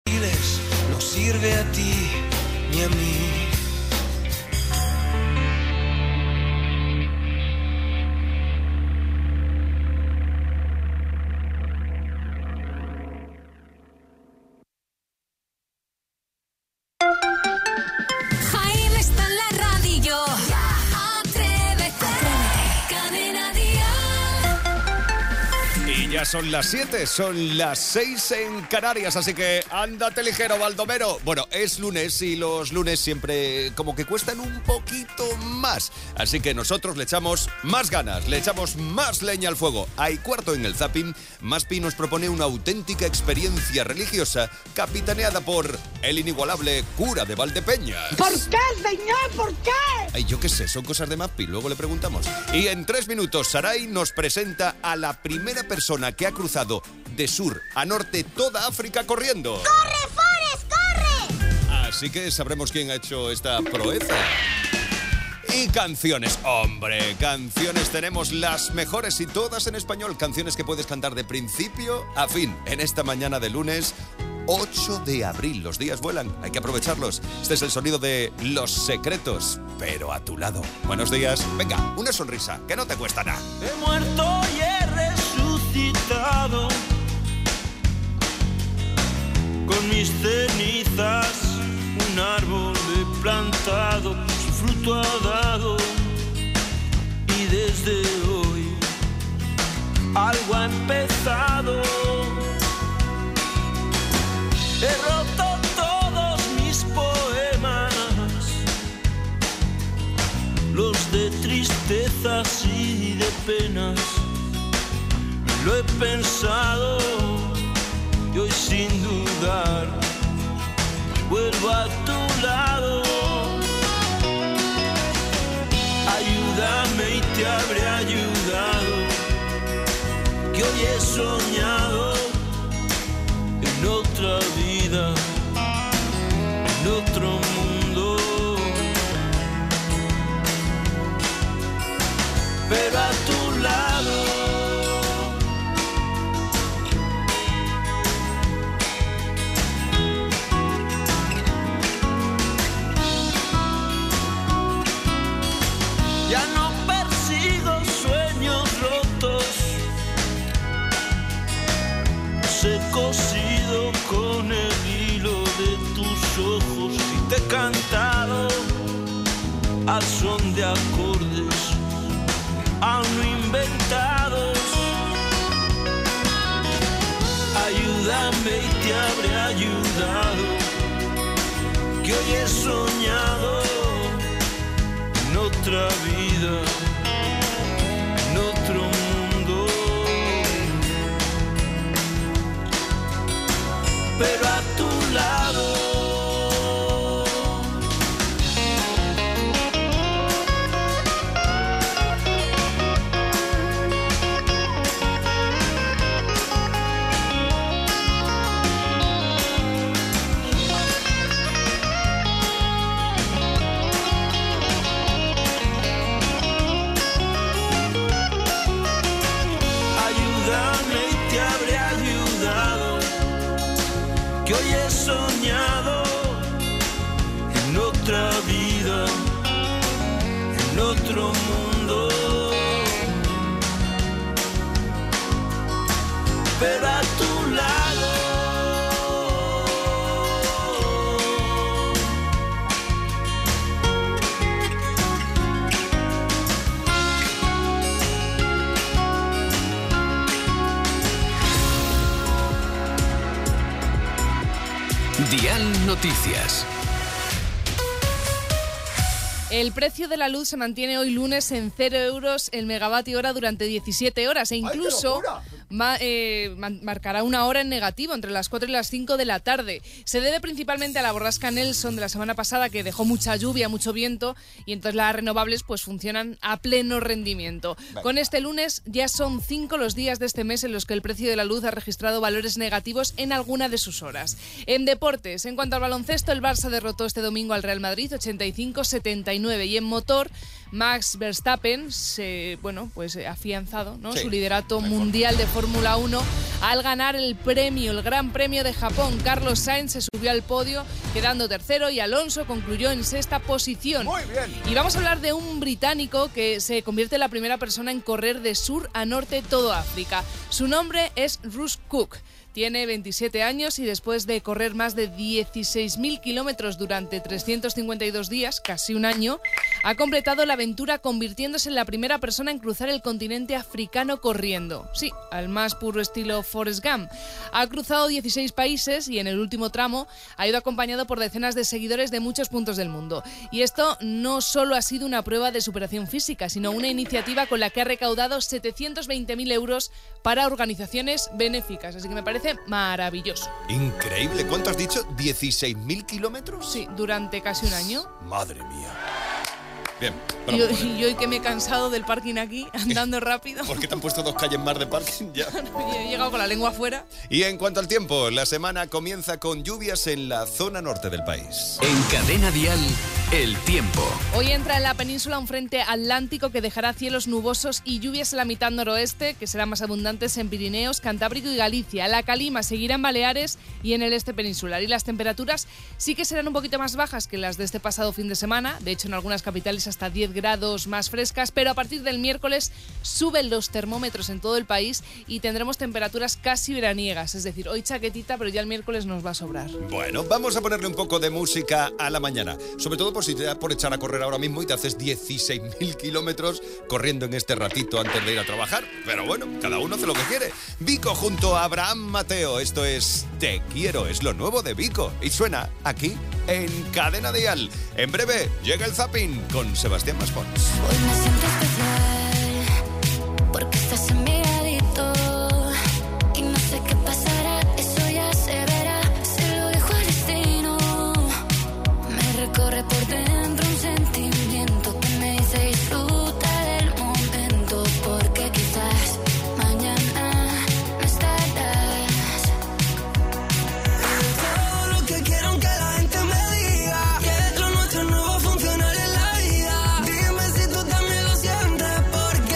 No sirve a ti ni a mí. Jaime está en la radio. Atrévete. Cadena Dial. Y ya son las 7, son las 6 en Canarias, así que ándate ligero, Baldomero. Bueno, es lunes y los lunes siempre como que cuestan un poquito más. Así que nosotros le echamos más ganas, le echamos más leña al fuego. Hay cuarto en el Zapping. Maspi nos propone una auténtica experiencia religiosa capitaneada por el inigualable cura de Valdepeñas. ¿Por qué, señor? ¿Por qué? Ay, yo qué sé, son cosas de Maspi, luego le preguntamos. Y en 3 minutos, Saray nos presenta a la primera persona que ha cruzado de sur a norte toda África corriendo. ¡Corre, Forrest, corre! Así que sabremos quién ha hecho esta proeza. Y canciones, hombre, canciones tenemos las mejores y todas en español. Canciones que puedes cantar de principio a fin en esta mañana de lunes 8 de abril. Los días vuelan, hay que aprovecharlos. Este es el sonido de Los Secretos, pero a tu lado. Buenos días. Venga, una sonrisa, que no te cuesta nada. He muerto y he resucitado. Con mis cenizas un árbol he plantado, su fruto ha dado. Y desde hoy algo ha empezado. He roto todos mis poemas, los de tristezas y de penas. Lo he pensado y hoy sin dudar vuelvo a tu lado. Ayúdame y te habré ayudado, que hoy he soñado en otra vida, en otro mundo. Pero a tu lado. Ya no persigo sueños rotos, he cosido con el hilo de tus ojos y te he cantado al son de acordes aún no inventados. Ayúdame y te habré ayudado, que hoy he soñado en otra vida, en otro mundo. Pero a tu lado. Que hoy he soñado en otra vida, en otro mundo. Pero a tu lado. Dial Noticias. El precio de la luz se mantiene hoy lunes en 0 euros el megavatio hora durante 17 horas e incluso marcará una hora en negativo entre las 4 y las 5 de la tarde. Se debe principalmente a la borrasca Nelson de la semana pasada, que dejó mucha lluvia, mucho viento, y entonces las renovables pues funcionan a pleno rendimiento. Vale. Con este lunes ya son 5 los días de este mes en los que el precio de la luz ha registrado valores negativos en alguna de sus horas. En deportes, en cuanto al baloncesto, el Barça derrotó este domingo al Real Madrid 85-79, y en motor Max Verstappen se, ha afianzado, ¿no? Sí, su liderato mundial de Fórmula Fórmula 1 al ganar el Gran Premio de Japón. Carlos Sainz se subió al podio quedando tercero y Alonso concluyó en sexta posición. Muy bien. Y vamos a hablar de un británico que se convierte en la primera persona en correr de sur a norte todo África. Su nombre es Russ Cook. Tiene 27 años y después de correr más de 16.000 kilómetros durante 352 días, casi un año, ha completado la aventura convirtiéndose en la primera persona en cruzar el continente africano corriendo. Sí, al más puro estilo Forrest Gump. Ha cruzado 16 países y en el último tramo ha ido acompañado por decenas de seguidores de muchos puntos del mundo. Y esto no solo ha sido una prueba de superación física, sino una iniciativa con la que ha recaudado 720.000 euros para organizaciones benéficas. Así que me parece maravilloso. Increíble. ¿Cuánto has dicho? ¿16.000 kilómetros? Sí, durante casi un año. Madre mía. Bien. Y hoy que me he cansado del parking aquí, andando rápido. ¿Por qué te han puesto 2 calles más de parking ya? He llegado con la lengua afuera. Y en cuanto al tiempo, la semana comienza con lluvias en la zona norte del país. En Cadena Dial, el tiempo. Hoy entra en la península un frente atlántico que dejará cielos nubosos y lluvias en la mitad noroeste, que serán más abundantes en Pirineos, Cantábrico y Galicia. La calima seguirá en Baleares y en el este peninsular. Y las temperaturas sí que serán un poquito más bajas que las de este pasado fin de semana. De hecho, en algunas capitales hasta 10 grados más frescas, pero a partir del miércoles suben los termómetros en todo el país y tendremos temperaturas casi veraniegas. Es decir, hoy chaquetita, pero ya el miércoles nos va a sobrar. Bueno, vamos a ponerle un poco de música a la mañana. Sobre todo por si te da por echar a correr ahora mismo y te haces 16.000 kilómetros corriendo en este ratito antes de ir a trabajar. Pero bueno, cada uno hace lo que quiere. Vico junto a Abraham Mateo. Esto es Te Quiero, es lo nuevo de Vico. Y suena aquí en Cadena Dial. En breve llega el zapping con Sebastián Maspons. Hoy me siento especial porque estás en mi ladito y no sé qué pasará, eso ya se verá. Se lo dejo al destino. Me recorre por dentro un sentimiento que me dice disfruta del momento porque quizás mañana no estarás. Todo lo que quiero aunque la gente me diga que lo nuestro no va a funcionar en la vida. Dime si tú también lo sientes porque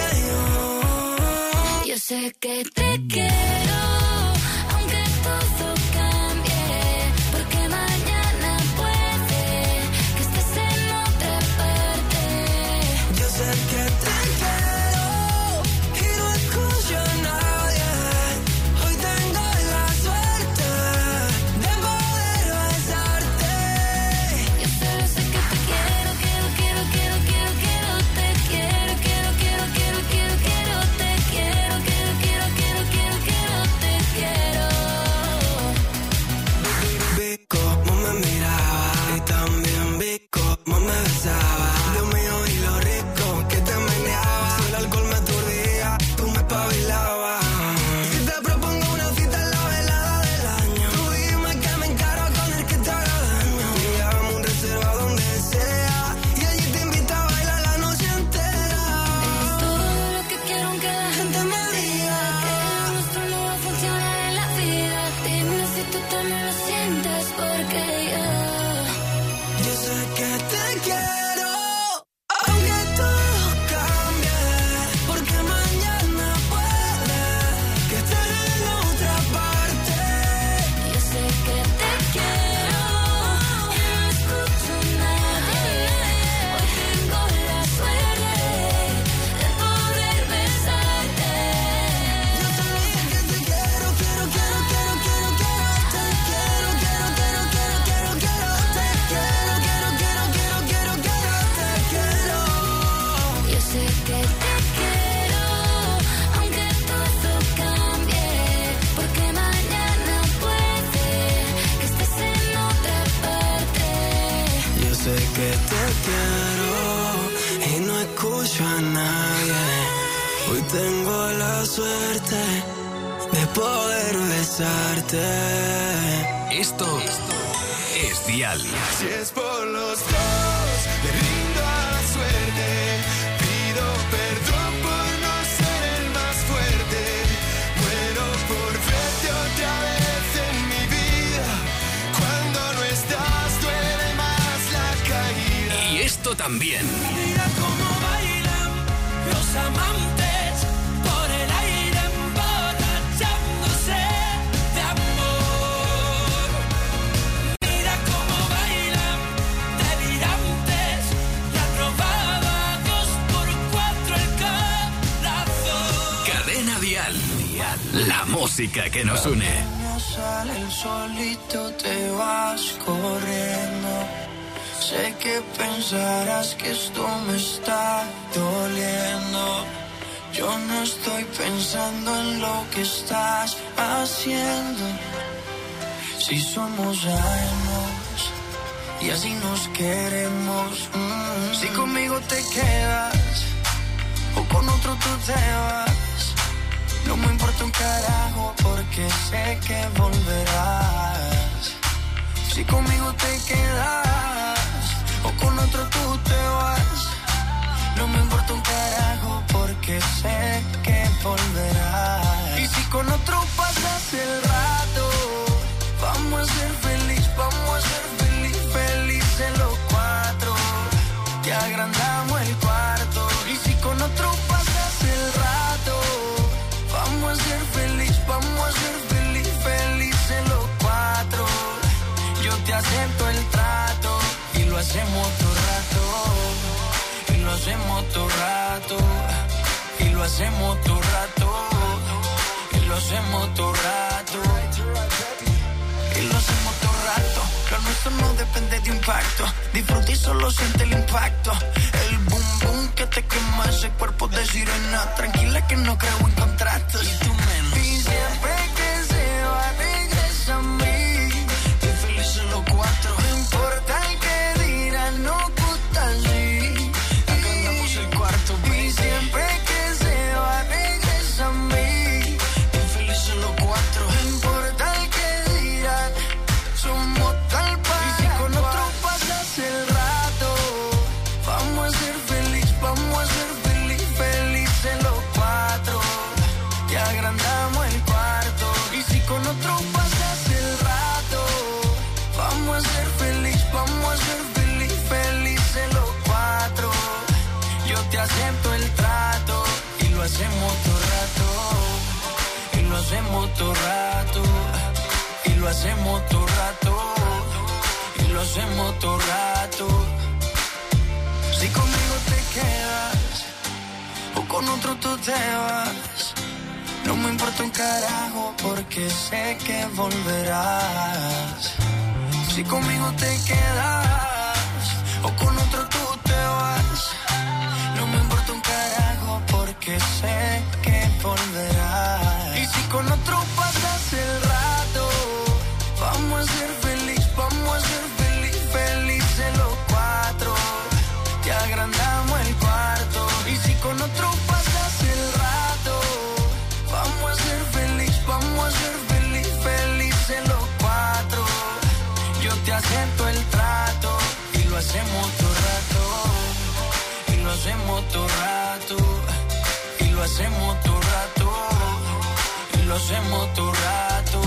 Yo sé que te quiero, aunque todo cambie, porque mañana puede que estés en otra parte. yo sé que te quiero y no escucho a nadie. Hoy tengo la suerte de poder besarte. Yo solo sé que te quiero, te quiero, te quiero, te quiero, te quiero. Vi cómo me miraba y también vi cómo me besaba. Dios mío, y lo rico que te meneaba. Si el alcohol me aturdía, tú me espabilabas. Si te propongo una cita en la velada del año, tú dime que me encaro con el que te haga daño. Y hagamos un reserva donde sea y allí te invito a bailar la noche entera. Es todo lo que quiero aunque la gente me diga que lo nuestro no va a funcionar en la vida. Dime si tú también lo sientes porque Yo sé que te quiero, aunque todo cambie, porque mañana puede que estés en otra parte. yo sé que te quiero y no escucho a nadie. Hoy tengo la suerte de poder besarte. Yo solo sé que te quiero, quiero, quiero, quiero, quiero, quiero. Te quiero, quiero, quiero, quiero, quiero, quiero. Te quiero, quiero, quiero, quiero, quiero, quiero. Te quiero. Yo sé que te quiero, aunque todo cambie, porque mañana puede que estés en otra parte. Yo sé que te quiero y no escucho a nadie. Hoy tengo la suerte de poder besarte. Esto es Dial. Si es por los dos, le rindo a la suerte. Pido perdón por no ser el más fuerte. Muero por verte otra vez en mi vida. Cuando no estás, duele más la caída. Y esto también. Mira cómo bailan los amantes por el aire en boda música que nos une. Cuando sale el solito te vas corriendo. Sé que pensarás que esto me está doliendo. Yo no estoy pensando en lo que estás haciendo. Si somos años y así nos queremos. Si conmigo te quedas o con otro tú te vas, no me importa un carajo porque sé que volverás. Si conmigo te quedas o con otro tú te vas, no me importa un carajo porque sé que volverás. Y si con otro pasas el rato, vamos a ser felices los cuatro. Te agrandamos el cuarto. Y si con otro pasas el rato, vamos a ser felices los cuatro. Yo te acepto el trato y lo hacemos todo rato. Y lo hacemos todo rato. Y lo hacemos todo rato. Y lo hacemos todo rato. Y lo hacemos todo rato. Lo nuestro no depende de impacto. Disfruta y solo siente el impacto. El boom boom que te quema ese cuerpo de sirena. Tranquila que no creo en contratos. Y tú menos. Y siempre que se va regresa a mí. Y felices los cuatro. No importa el que dirán, no gusta así. Acá andamos el cuarto, baby. Y siempre que se va regresa a mí. Y felices los cuatro. No importa el que dirán, somos tal paz. Y si con otro pasas el rato, vamos a ser felices los cuatro. Te agrandamos el cuarto. Y si con otro pasas el rato, vamos a ser felices los cuatro. Yo te acepto el trato y lo hacemos todo rato. Y lo hacemos todo rato. Y lo hacemos todo rato. Y lo hacemos todo rato. Si conmigo te quedas o con otro tú te vas, no me importa un carajo porque sé que volverás. Si conmigo te quedas o con otro tú te vas, no me importa un carajo porque sé que volverás. Y si con otro pasas el rato, vamos a ser felices los cuatro. Te agrandamos el cuarto. Y si con otro pasas el rato, vamos a ser felices los cuatro. Yo te acepto el trato y lo hacemos todo rato. Y lo hacemos todo rato. Y lo hacemos todo rato. Y lo hacemos todo rato.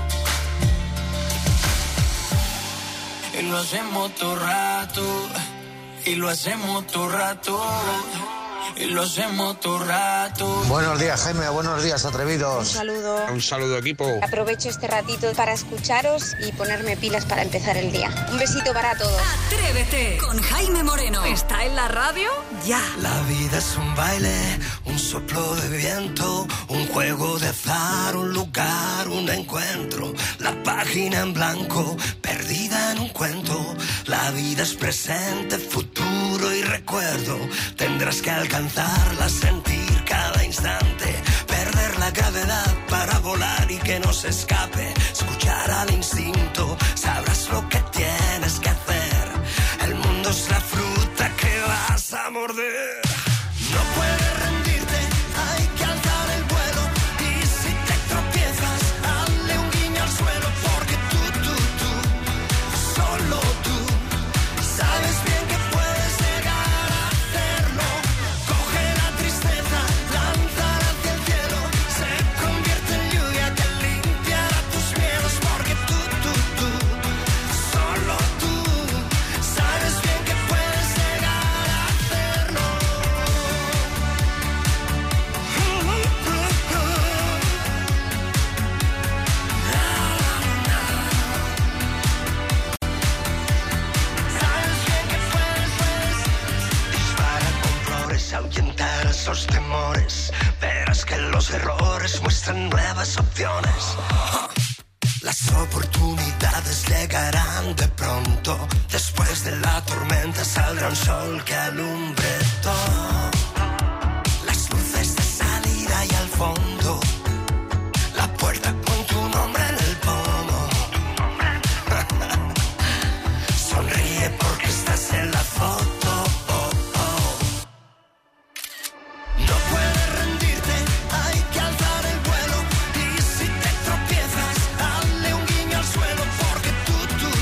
Y lo hacemos todo rato. Y lo hacemos todo rato. Y lo hacemos todo rato. Buenos días, Jaime. Buenos días, atrevidos. Un saludo. Un saludo, equipo. Aprovecho este ratito para escucharos y ponerme pilas para empezar el día. Un besito para todos. Atrévete con Jaime Moreno. ¿Está en la radio? Ya. La vida es un baile, un soplo de viento, un juego de azar, un lugar, un encuentro. La página en blanco, perdida en un cuento. La vida es presente, futuro y recuerdo. Tendrás que alcanzarla, sentir cada instante, perder la gravedad para volar y que no se escape. Escuchar al instinto, sabrás lo que tienes que hacer. El mundo es la fruta que vas a morder. No puedes rendirte, hay que alzar el vuelo. Y si te tropiezas, hazle un guiño al suelo. Porque tú, solo tú, sabes bien que puedes llegar a hacerlo. Coge la tristeza, lánzala hacia el cielo. Se convierte en lluvia que limpiará tus miedos. Porque tú, nuevas opciones. Las oportunidades llegarán de pronto. Después de la tormenta saldrá un sol que alumbre todo. Las luces de salida y al fondo. La puerta con tu nombre en el pomo. Sonríe porque estás en la foto. No puedes rendirte, hay que alzar el vuelo. Y si te tropiezas, hazle un guiño al suelo. Porque tú,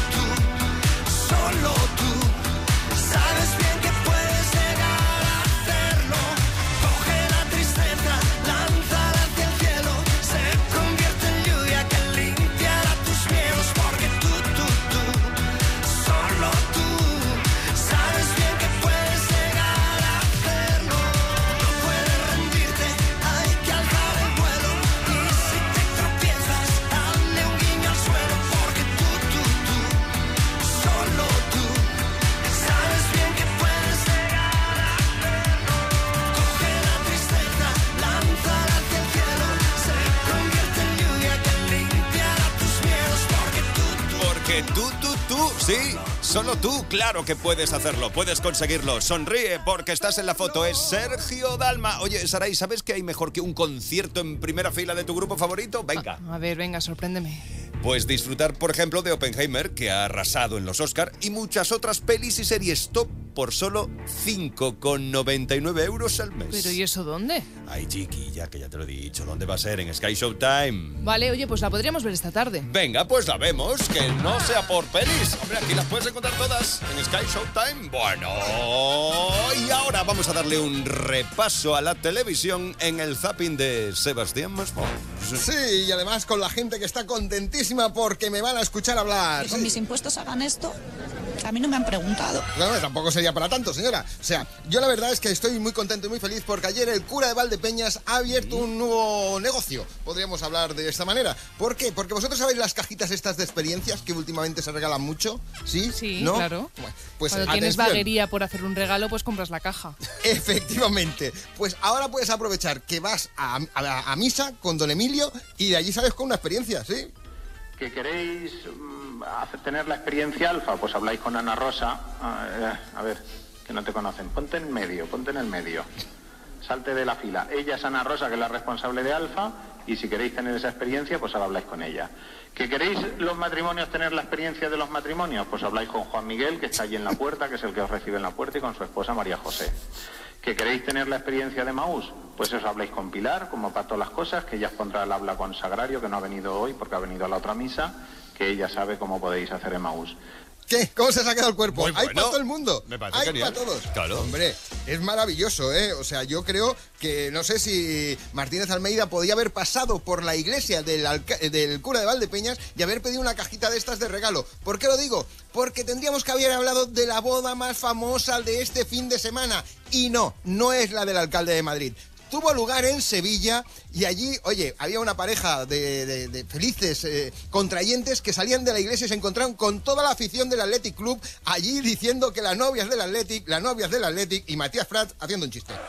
solo tú, sabes bien que puedes llegar a hacerlo. Coge la tristeza, lánzala hacia el cielo. Se convierte en lluvia que limpiará tus miedos. Porque tú, solo tú, sabes bien que puedes llegar a hacerlo. No puedes rendirte, hay que alzar el vuelo. Y si te tropiezas, hazle un guiño al suelo. Porque tú, solo tú, sabes bien que puedes llegar a hacerlo. Coge la tristeza, lánzala hacia el cielo. Se convierte en lluvia que limpiará tus miedos. Porque tú, sí, solo tú, claro que puedes hacerlo, puedes conseguirlo. Sonríe porque estás en la foto, es Sergio Dalma. Oye, Saray, ¿sabes que hay mejor que un concierto en primera fila de tu grupo favorito? Venga. A ver, venga, sorpréndeme. Pues disfrutar, por ejemplo, de Oppenheimer, que ha arrasado en los Oscar, y muchas otras pelis y series top por solo 5,99 euros al mes. ¿Pero y eso dónde? Ay, chiquilla, que ya te lo he dicho. ¿Dónde va a ser? En Sky Showtime. Vale, oye, pues la podríamos ver esta tarde. Venga, pues la vemos, que no sea por pelis. Hombre, aquí las puedes encontrar todas en Sky Showtime. Bueno, y ahora vamos a darle un repaso a la televisión en el zapping de Sebastián Masmós. Sí, y además con la gente que está contentísima porque me van a escuchar hablar. ¿Que con mis impuestos hagan esto? A mí no me han preguntado. No, tampoco sería para tanto, señora. O sea, yo la verdad es que estoy muy contento y muy feliz porque ayer el cura de Valdepeñas ha abierto un nuevo negocio. Podríamos hablar de esta manera. ¿Por qué? Porque vosotros sabéis las cajitas estas de experiencias que últimamente se regalan mucho. ¿Sí? Sí, ¿no? claro. Bueno, pues cuando tienes vaguería por hacer un regalo, pues compras la caja. Efectivamente. Pues ahora puedes aprovechar que vas a misa con don Emilio y de allí sales con una experiencia, ¿sí? ¿Que queréis tener la experiencia alfa? Pues habláis con Ana Rosa. A ver, que no te conocen. Ponte en el medio. Salte de la fila. Ella es Ana Rosa, que es la responsable de alfa, y si queréis tener esa experiencia, pues ahora habláis con ella. ¿Que queréis los matrimonios tener la experiencia de los matrimonios? Pues habláis con Juan Miguel, que está allí en la puerta, que es el que os recibe en la puerta, y con su esposa María José. ¿Que queréis tener la experiencia de Emaús? Pues os habláis con Pilar, como para todas las cosas, que ella os pondrá al habla con Sagrario, que no ha venido hoy porque ha venido a la otra misa, que ella sabe cómo podéis hacer Emaús. ¿Qué? ¿Cómo se os ha quedado el cuerpo? Muy bueno. Hay para todo el mundo. Me parece hay genial. para todos. Claro. Hombre, es maravilloso, ¿eh? O sea, yo creo que, no sé si Martínez Almeida podía haber pasado por la iglesia del cura de Valdepeñas y haber pedido una cajita de estas de regalo. ¿Por qué lo digo? Porque tendríamos que haber hablado de la boda más famosa de este fin de semana. Y no es la del alcalde de Madrid. Tuvo lugar en Sevilla y allí, oye, había una pareja de felices contrayentes que salían de la iglesia y se encontraron con toda la afición del Athletic Club allí diciendo que las novias del Athletic y Matías Prats haciendo un chiste.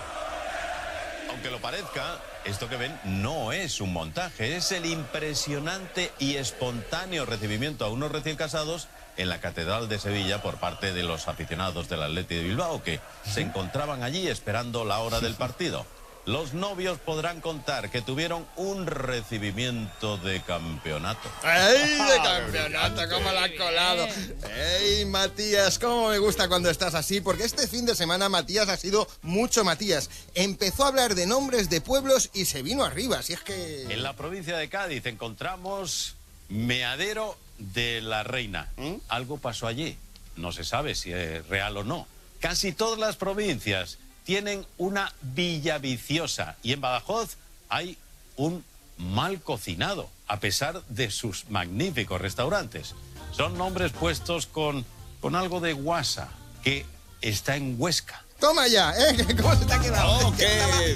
Aunque lo parezca, esto que ven no es un montaje, es el impresionante y espontáneo recibimiento a unos recién casados en la Catedral de Sevilla por parte de los aficionados del Athletic de Bilbao que se encontraban allí esperando la hora del partido. Los novios podrán contar que tuvieron un recibimiento de campeonato. ¡Ey, de campeonato! ¿Cómo la has colado? ¡Ey, Matías! ¿Cómo me gusta cuando estás así? Porque este fin de semana Matías ha sido mucho Matías. Empezó a hablar de nombres de pueblos y se vino arriba, si es que... En la provincia de Cádiz encontramos Meadero de la Reina. Algo pasó allí. No se sabe si es real o no. Casi todas las provincias tienen una Villa Viciosa y en Badajoz hay un Mal Cocinado, a pesar de sus magníficos restaurantes. Son nombres puestos con algo de guasa, que está en Huesca. ¡Toma ya! ¿Cómo se te ha quedado? Oh,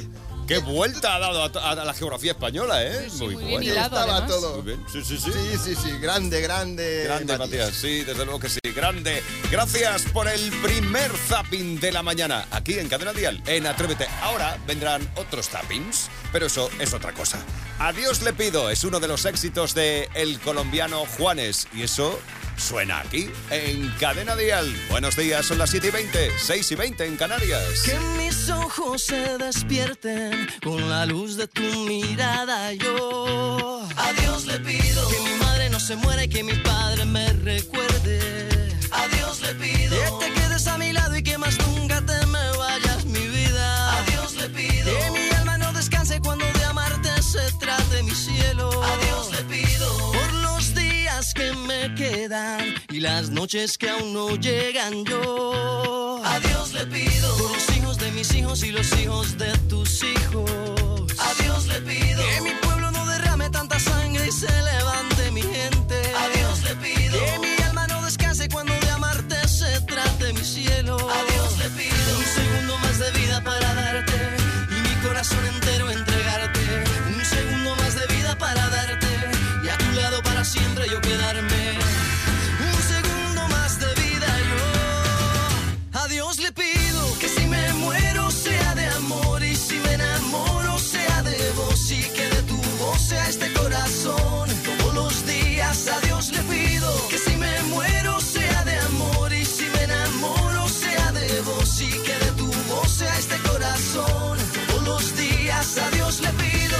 Qué vuelta ha dado a la geografía española, ¿eh? Sí, muy bien bueno. hilado, Estaba además. todo. Muy bien, sí. Sí. Grande, Grande, Matías, sí, desde luego que sí, grande. Gracias por el primer zapping de la mañana, aquí en Cadena Dial, en Atrévete. Ahora vendrán otros zappings, pero eso es otra cosa. Adiós le pido, es uno de los éxitos de el colombiano Juanes, y eso suena aquí, en Cadena Dial. Buenos días, son las 7:20, 6:20 en Canarias. Que mis ojos se despierten con la luz de tu mirada. Yo a Dios le pido que mi madre no se muera y que mi padre me recuerde. A Dios le pido que te quedes a mi lado y que más nunca te me vayas, mi vida. A Dios le pido que mi alma no descanse cuando de amarte se trate, mi cielo. A Dios le pido por los días que me quedan y las noches que aún no llegan. Yo a Dios le pido por los hijos de mis hijos y los hijos de tus hijos. A Dios le pido que mi pueblo no derrame tanta sangre y se levante mi gente. A Dios le pido que mi alma no descanse cuando de amarte se trate, mi cielo. A Dios le pido un segundo más de vida para darte y mi corazón entero entregarte. Un segundo más de vida para darte y a tu lado para siempre yo quedarme. Un segundo más de vida yo a Dios le pido que si me muero sea de amor y si me enamoro sea de vos y que de tu voz sea este corazón. Todos los días a Dios le pido que si me muero sea de amor y si me enamoro sea de vos y que de tu voz sea este corazón. Todos los días a Dios le pido.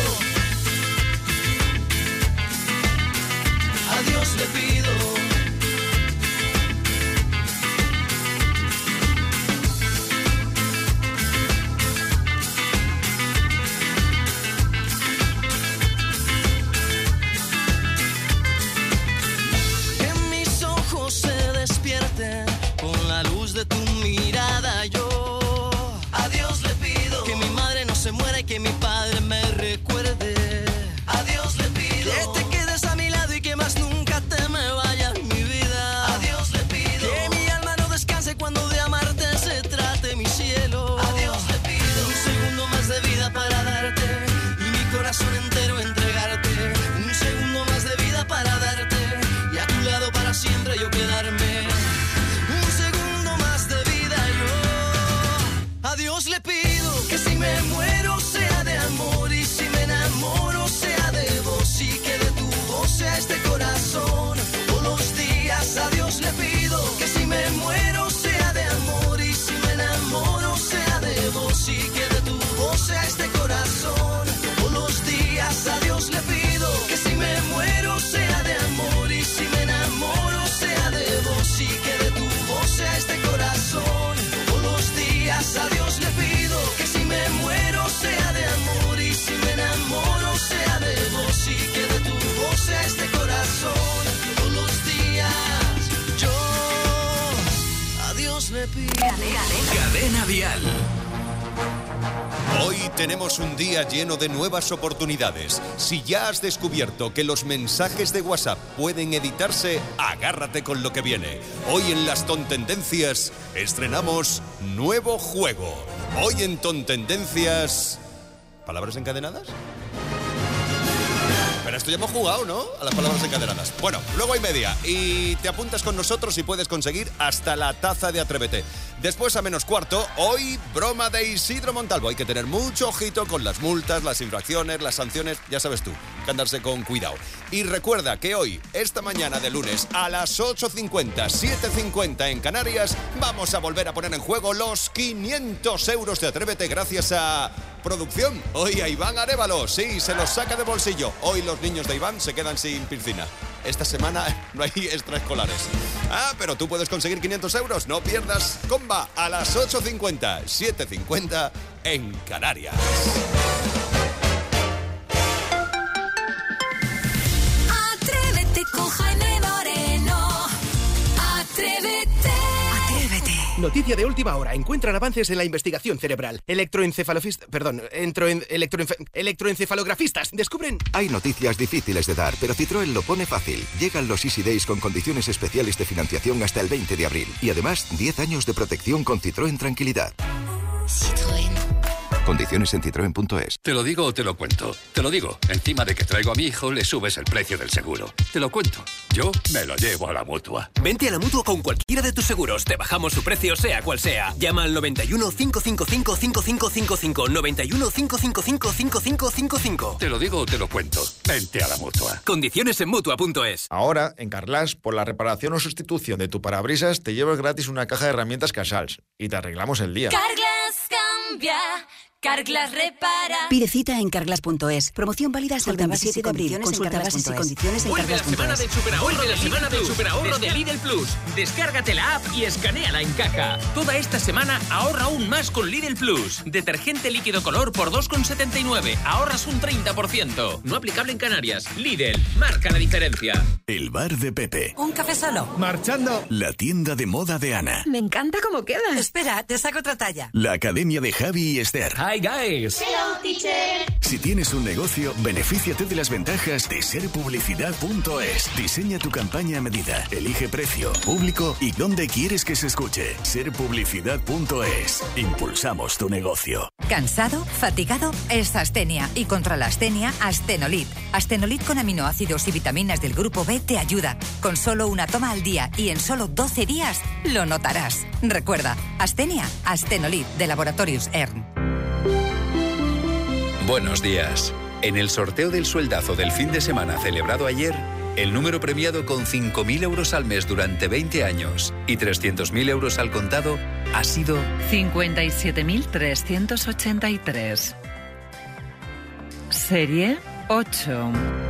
A Dios le pido. Que mis ojos se despierten con la luz de tu mirada. Yo a Dios le pido que mi madre no se muera y que mi padre me recuerde. A Dios le pido que te quedes a mi lado y que más nunca te me vayas, mi vida. A Dios le pido que mi alma no descanse cuando de amarte se trate, mi cielo. A Dios le pido un segundo más de vida para darte y mi corazón entero entregarte. Un segundo más de vida para darte y a tu lado para siempre yo quedarme. Un segundo más de vida yo a Dios le pido que si me muero sea de amor y si me enamoro sea de vos y que de tu voz sea este corazón. Todos los días a Dios le pido que si me muero sea de amor y si me enamoro sea de vos y que de tu voz sea este corazón. Todos los días a Dios le pido que si me muero sea de amor y si me enamoro sea de vos y que de tu voz sea este corazón. Todos los días a Dios le pido que si me muero sea de amor y si me enamoro sea de vos y que de tu voz sea este corazón. Todos los días yo a Dios le pido. Cadena Dial. Hoy tenemos un día lleno de nuevas oportunidades. Si ya has descubierto que los mensajes de WhatsApp pueden editarse, agárrate con lo que viene. Hoy en las Tontendencias estrenamos nuevo juego. Hoy en Tontendencias... ¿Palabras encadenadas? Pero esto ya hemos jugado, ¿no? A las palabras encadenadas. Bueno, luego hay media y te apuntas con nosotros y puedes conseguir hasta la taza de Atrévete. Después, a -4, hoy broma de Isidro Montalvo. Hay que tener mucho ojito con las multas, las infracciones, las sanciones. Ya sabes tú, que andarse con cuidado. Y recuerda que hoy, esta mañana de lunes, a las 8:50, 7:50 en Canarias, vamos a volver a poner en juego los 500 euros de Atrévete gracias a... producción. Hoy a Iván Arévalo, sí, se los saca de bolsillo. Hoy los niños de Iván se quedan sin piscina. Esta semana no hay extraescolares. Pero tú puedes conseguir 500 euros. No pierdas comba a las 8:50, 7:50 en Canarias. Atrévete con Jaime Moreno. Atrévete. Noticia de última hora. Encuentran avances en la investigación cerebral. Electroencefalografistas descubren... Hay noticias difíciles de dar, pero Citroën lo pone fácil. Llegan los Easy Days con condiciones especiales de financiación hasta el 20 de abril. Y además, 10 años de protección con Citroën Tranquilidad. Citroën. Condiciones en citroen.es. Te lo digo o te lo cuento. Te lo digo. Encima de que traigo a mi hijo, le subes el precio del seguro. Te lo cuento. Yo me lo llevo a la Mutua. Vente a la Mutua con cualquiera de tus seguros. Te bajamos su precio, sea cual sea. Llama al 91 555 5555. 91 555 5555. Te lo digo o te lo cuento. Vente a la Mutua. Condiciones en Mutua.es. Ahora, en Carglass, por la reparación o sustitución de tu parabrisas, te llevas gratis una caja de herramientas Casals y te arreglamos el día. Carglass cambia, Carglass repara. Pide cita en Carglass.es. Promoción válida hasta el 27 de abril. Consulta bases y condiciones en Vuelve la semana del superahorro de la semana del superahorro de Lidl Plus. Descárgate la app y escanéala en caja. Toda esta semana ahorra aún más con Lidl Plus. Detergente líquido color por 2,79. Ahorras un 30%. No aplicable en Canarias. Lidl, marca la diferencia. El bar de Pepe. ¿Un café solo? Marchando. La tienda de moda de Ana. Me encanta cómo queda. Espera, te saco otra talla. La academia de Javi y Esther. Hi guys. Hello, teacher. Si tienes un negocio, benefíciate de las ventajas de serpublicidad.es. Diseña tu campaña a medida, elige precio, público y dónde quieres que se escuche. Serpublicidad.es. Impulsamos tu negocio. ¿Cansado? ¿Fatigado? Es astenia. Y contra la astenia, Astenolit. Astenolit con aminoácidos y vitaminas del grupo B te ayuda. Con solo una toma al día y en solo 12 días lo notarás. Recuerda, astenia, Astenolit de Laboratorios ERN. Buenos días. En el sorteo del sueldazo del fin de semana celebrado ayer, el número premiado con 5.000 euros al mes durante 20 años y 300.000 euros al contado ha sido 57.383. Serie 8.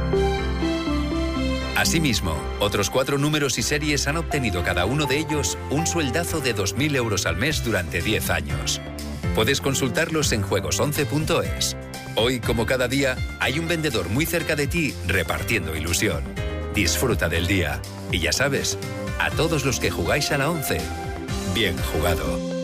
Asimismo, otros 4 números y series han obtenido cada uno de ellos un sueldazo de 2.000 euros al mes durante 10 años. Puedes consultarlos en juegos11.es. Hoy, como cada día, hay un vendedor muy cerca de ti repartiendo ilusión. Disfruta del día. Y ya sabes, a todos los que jugáis a la 11, bien jugado.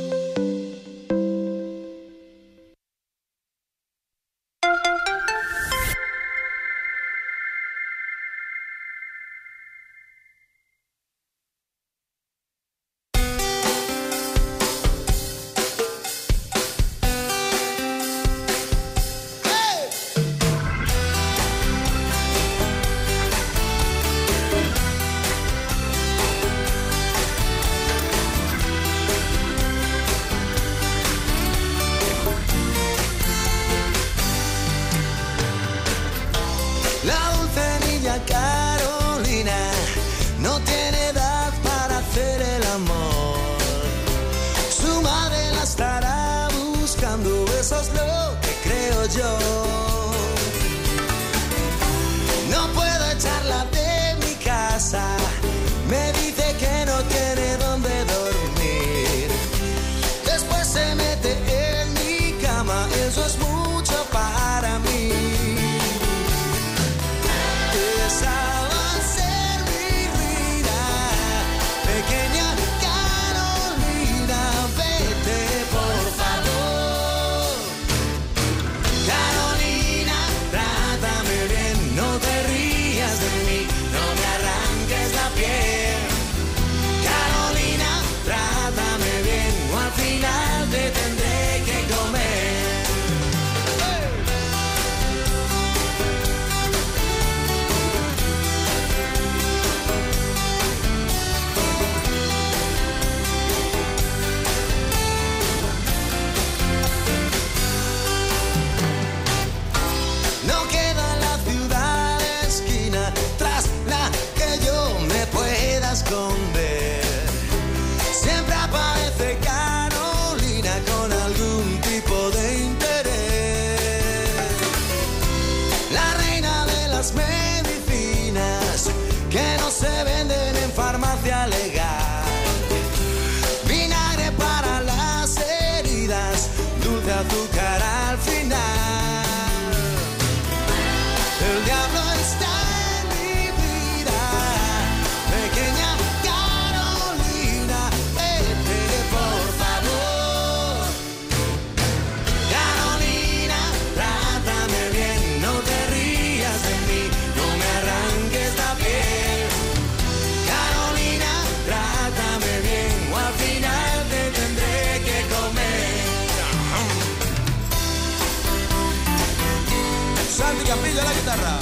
Santi Campillo a la guitarra.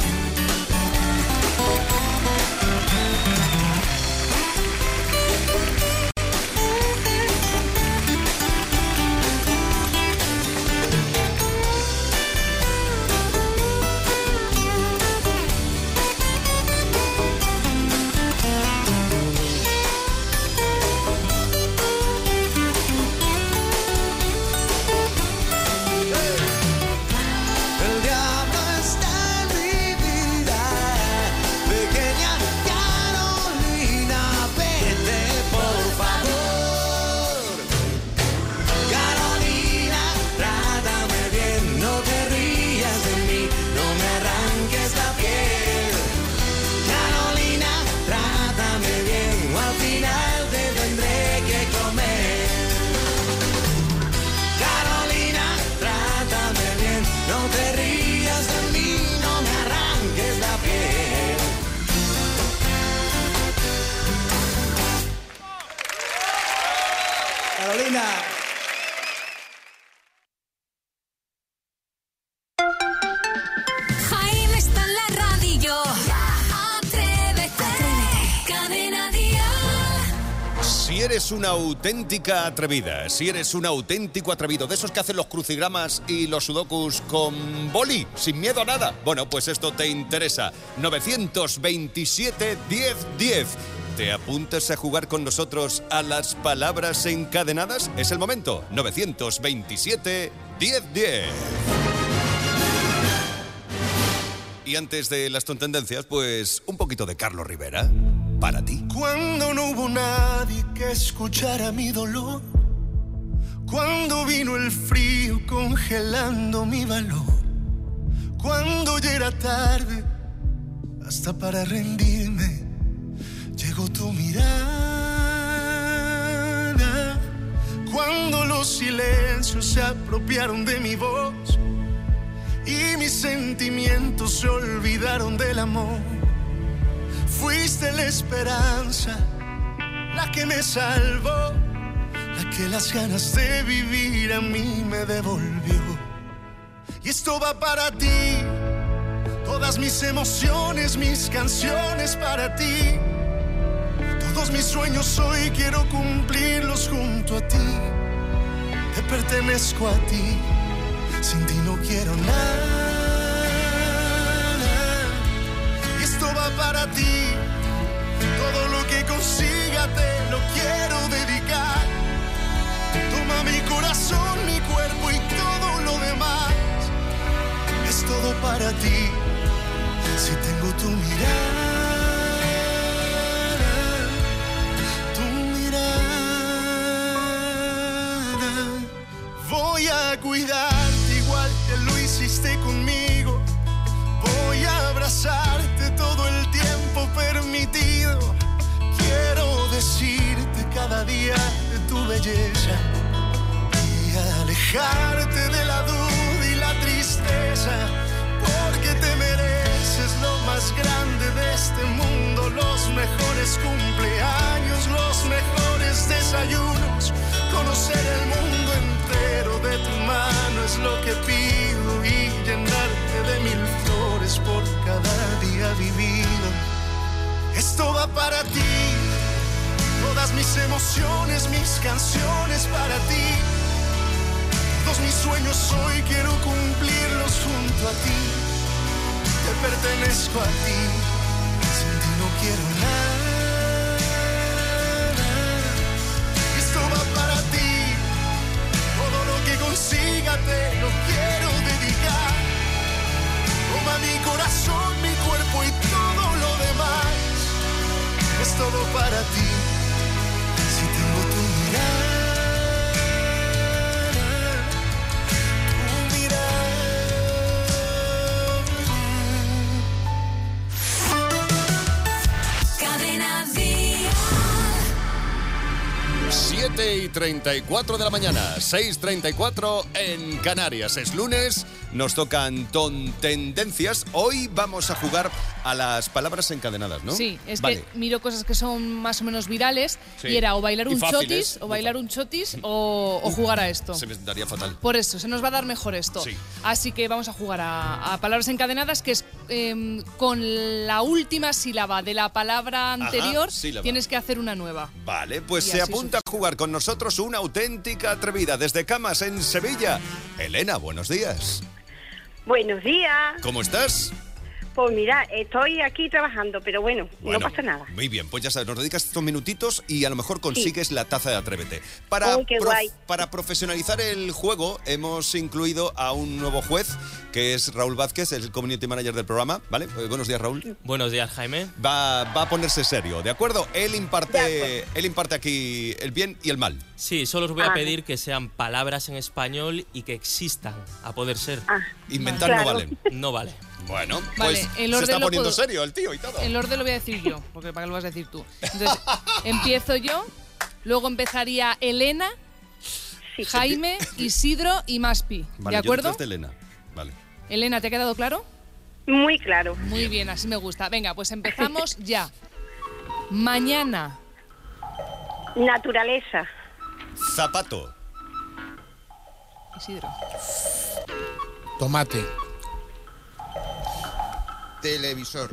Carolina. Jaime está en la radio. Atrévete. Cadena Dial. Si eres una auténtica atrevida, si eres un auténtico atrevido, de esos que hacen los crucigramas y los sudokus con boli, sin miedo a nada, bueno, pues esto te interesa. 927 10 10. ¿Te apuntas a jugar con nosotros a las palabras encadenadas? Es el momento. 927 10 10. Y antes de las tontendencias, pues un poquito de Carlos Rivera. Para ti. Cuando no hubo nadie que escuchara mi dolor, cuando vino el frío congelando mi valor, cuando ya era tarde hasta para rendirme, llegó tu mirada. Cuando los silencios se apropiaron de mi voz y mis sentimientos se olvidaron del amor, fuiste la esperanza, la que me salvó, la que las ganas de vivir a mí me devolvió. Y esto va para ti, todas mis emociones, mis canciones para ti. Todos mis sueños hoy quiero cumplirlos junto a ti. Te pertenezco a ti, sin ti no quiero nada. Y esto va para ti, todo lo que consiga te lo quiero dedicar. Toma mi corazón, mi cuerpo y todo lo demás. Es todo para ti, si tengo tu mirada. Voy a cuidarte igual que lo hiciste conmigo. Voy a abrazarte todo el tiempo permitido. Quiero decirte cada día de tu belleza y alejarte de la duda y la tristeza, porque te mereces lo más grande de este mundo, los mejores cumpleaños, los mejores desayunos, conocer el mundo entero de tu mano es lo que pido y llenarte de mil flores por cada día vivido. Esto va para ti, todas mis emociones, mis canciones para ti. Todos mis sueños hoy quiero cumplirlos junto a ti. Te pertenezco a ti, sin ti no quiero nada. Esto va para ti, todo lo que consiga te lo quiero dedicar. Toma mi corazón, mi cuerpo y todo lo demás. Es todo para ti, si tengo tu mirada. Cadena 7:34 de la mañana, 6:34 en Canarias. Es lunes, nos tocan tendencias. Hoy vamos a jugar a las palabras encadenadas, ¿no? Sí, es vale. que miro cosas que son más o menos virales Sí. y era o bailar Y un fáciles, chotis, o bailar un chotis o jugar a esto. Se me daría fatal. Por eso, se nos va a dar mejor esto. Sí. Así que vamos a jugar a palabras encadenadas, que es con la última sílaba de la palabra anterior, sílaba. tienes que hacer una nueva. Vale, pues Y se así apunta a jugar con nosotros una auténtica atrevida desde Camas, en Sevilla. Elena, buenos días. Buenos días. ¿Cómo estás? Pues mira, estoy aquí trabajando, pero bueno, no pasa nada. Muy bien, pues ya sabes, nos dedicas estos minutitos y a lo mejor consigues la taza de Atrévete. ¡Uy, qué guay! Para profesionalizar el juego, hemos incluido a un nuevo juez, que es Raúl Vázquez, el community manager del programa, ¿vale? Buenos días, Raúl. Buenos días, Jaime. Va a ponerse serio, ¿de acuerdo? Él imparte aquí el bien y el mal. Sí, solo os voy a pedir que sean palabras en español y que existan, a poder ser. Inventar no vale. No vale. Bueno, Vale, pues el se orden está lo poniendo puedo- serio el tío y todo. El orden lo voy a decir yo, porque ¿para qué lo vas a decir tú? Entonces, empiezo yo, luego empezaría Elena, Jaime, Isidro y Maspi. Vale, ¿De yo acuerdo? detrás de Elena. Vale. Elena, ¿te ha quedado claro? Muy claro. Muy bien, así me gusta. Venga, pues empezamos ya. Mañana. Naturaleza. Zapato. Isidro. Tomate. Televisor.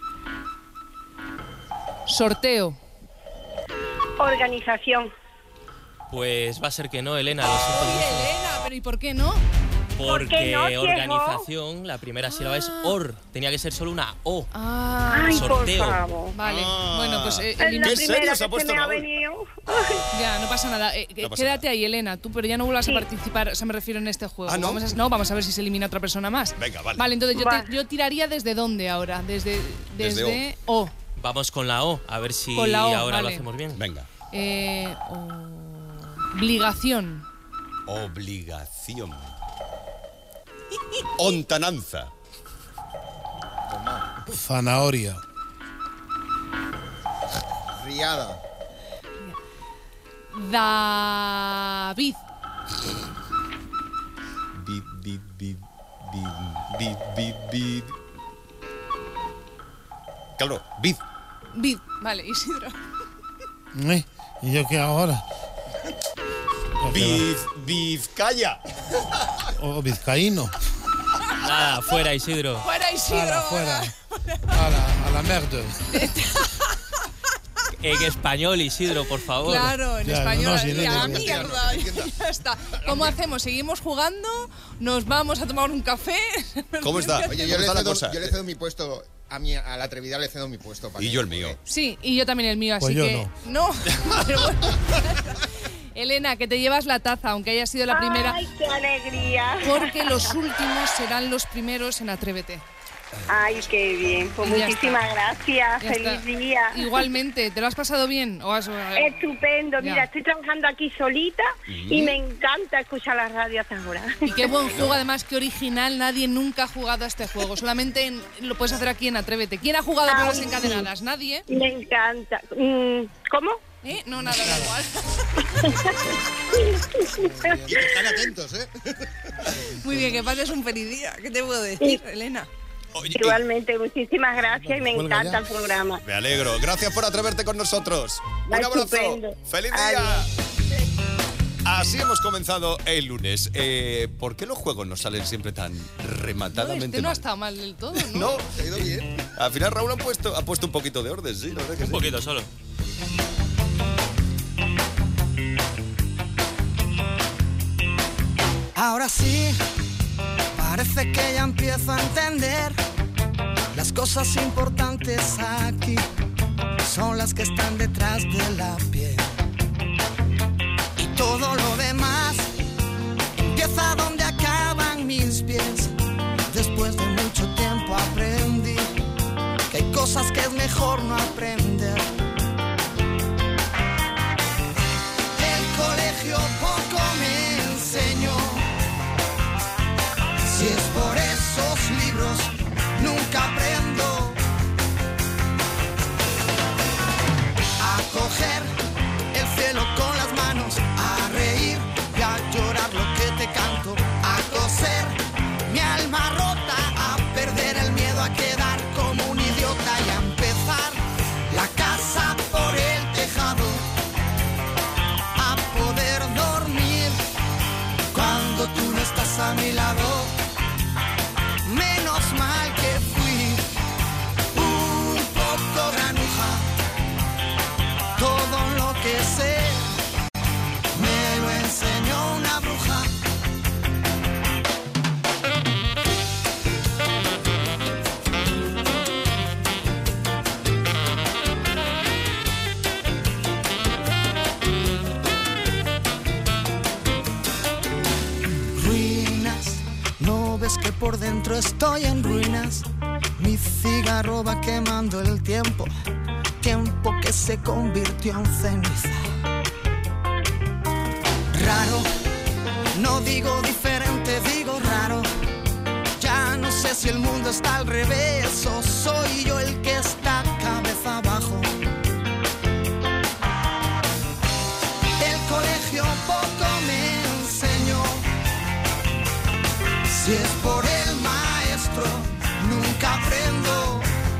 Sorteo. Organización. Pues va a ser que no, Elena, lo siento mucho. Elena, pero ¿y por qué no? Porque no, viejo? organización, la primera sílaba es OR. Tenía que ser solo una O. Ay, Sorteo. por favor. Vale, bueno, pues Es la primera que se me ha venido. Ya, no pasa nada. No pasa Quédate ahí, Elena, tú, pero ya no vuelvas Sí. a participar, o sea, me refiero en este juego. ¿Ah, no? Vamos a ver si se elimina otra persona más. Venga, vale. Vale, entonces Vale. yo tiraría desde dónde ahora, desde Desde O. Vamos con la O, a ver si Con la O, ahora lo vale. hacemos bien. Venga. Obligación. Obligación. Ontananza. Zanahoria. Riada. David. Vid. Claro, vid. Vid. Vale, Isidro. ¿Y yo qué ahora? Vizcaya. O vizcaíno. Nada, fuera, Isidro. Fuera, Isidro. Ala, fuera. A la merda. En español, Isidro, por favor. Claro, en Ya, español. no, sí, Y a la no, mierda. Ya está. ¿Cómo hacemos? ¿Seguimos jugando? ¿Nos vamos a tomar un café? ¿Cómo está? Oye, yo le cedo mi puesto. A la atrevida le cedo mi puesto. Para Y que yo el juegue. mío. Sí, y yo también el mío, así Pues yo que. No. Pero bueno. Elena, que te llevas la taza, aunque haya sido la primera. ¡Ay, qué alegría! Porque los últimos serán los primeros en Atrévete. ¡Ay, qué bien! Pues Y ya muchísimas está. gracias. Ya ¡Feliz está. día! Igualmente, ¿te lo has pasado bien? ¿O has... Estupendo. Ya. Mira, estoy trabajando aquí solita y me encanta escuchar la radio hasta ahora. Y qué buen juego, además, qué original. Nadie nunca ha jugado a este juego. Solamente lo puedes hacer aquí en Atrévete. ¿Quién ha jugado a palabras Ay, encadenadas? ¿Nadie? Me encanta. ¿Cómo? No, nada, da igual. Están atentos, ¿eh? Muy bien, que pases un feliz día. ¿Qué te puedo decir, Elena? Igualmente, muchísimas gracias y me Cuelga encanta ya. el programa. Me alegro. Gracias por atreverte con nosotros. Un Va abrazo. estupendo. ¡Feliz día! Así hemos comenzado el lunes. ¿Por qué los juegos nos salen siempre tan rematadamente Este no ha mal? estado mal del todo, ¿no? No, ha ido bien. Al final Raúl ha puesto un poquito de orden, sí, la verdad que Un sí. poquito solo. Ahora sí, parece que ya empiezo a entender. Las cosas importantes aquí son las que están detrás de la piel. Y todo lo demás empieza donde acaban mis pies. Después de mucho tiempo aprendí que hay cosas que es mejor no aprender. El colegio poco me enseñó. Si es por esos libros, nunca aprendo a coger el cielo con las es que por dentro estoy en ruinas. Mi cigarro va quemando el tiempo, tiempo que se convirtió en ceniza. Raro, no digo diferente, digo raro. Ya no sé si el mundo está al revés o soy yo el que está cabeza abajo. El colegio poco me enseñó. Si es por el maestro, nunca aprendo